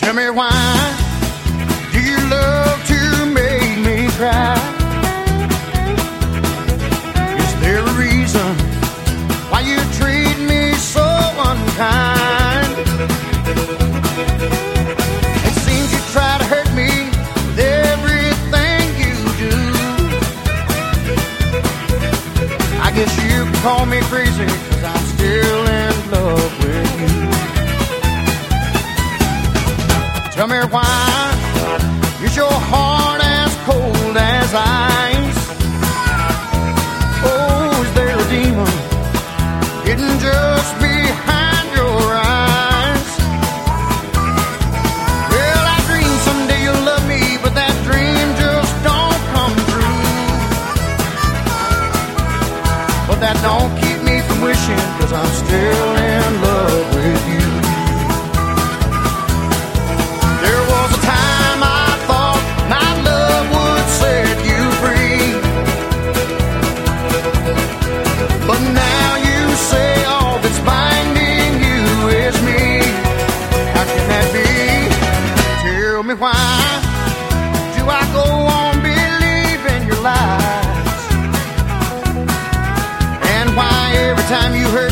Tell me why do you love to make me cry? Is there a reason why you treat me so unkind? It seems you try to hurt me with everything you do. I guess you can call me crazy, 'cause I'm still in love with you. Tell me why is your heart as cold as ice? Oh, is there a demon hidden just behind your eyes? Well, I dream someday you'll love me, but that dream just don't come true. But that don't keep me from wishing, 'cause I'm still in love with you. There was a time I thought my love would set you free, but now you say all that's binding you is me. How can that be? Tell me why do I go on believing your lies? And why every time you hurt